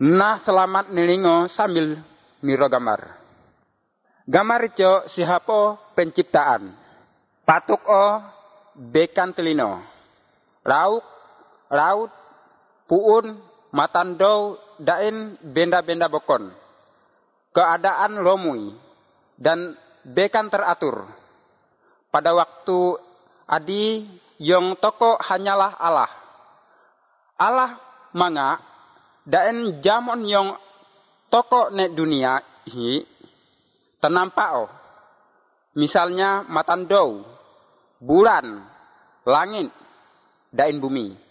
Nah selamat nilingo sambil miro gambar. Gambar itu sihapo penciptaan. Patuk o bekan telino. Laut, puun, matandau, dain benda-benda bokon. Keadaan lomui dan bekan teratur. Pada waktu adi yang toko hanyalah Allah. Allah manga daen jamon yang toko ne dunia hi tenampak misalnya matandau, bulan, langit, dain bumi.